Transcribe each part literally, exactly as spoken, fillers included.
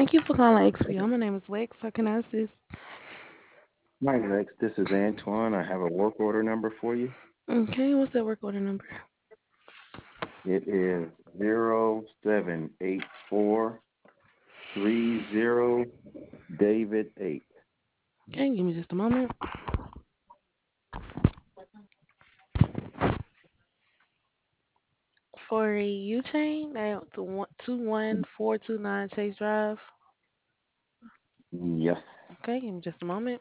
Thank you for calling X P O. My name is Lex. How can I assist? Hi, Lex. This is Antoine. I have a work order number for you. Okay, what's that work order number? It is zero seven eight four three zero David eight. Okay, give me just a moment. For a U chain, that to one two one four two nine Chase Drive. Yes. Okay, give me just a moment.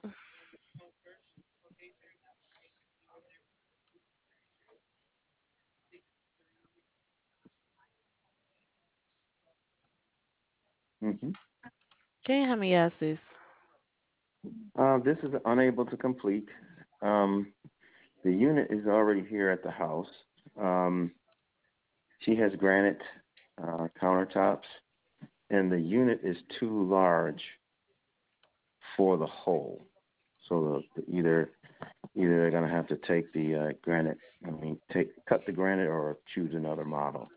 hmm Okay, how many I assist? Uh, this is unable to complete. Um, the unit is already here at the house. Um, she has granite uh, countertops, and the unit is too large for the hole. So the, the, either either they're going to have to take the uh, granite, I mean, take cut the granite or choose another model.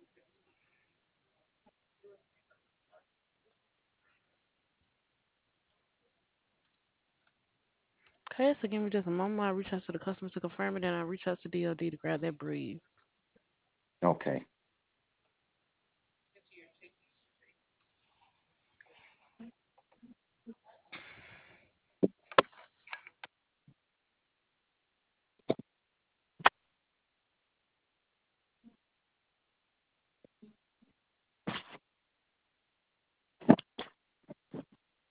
Okay, so give me just a moment. I'll reach out to the customer to confirm it, and I'll reach out to D O D to grab that brief. Okay.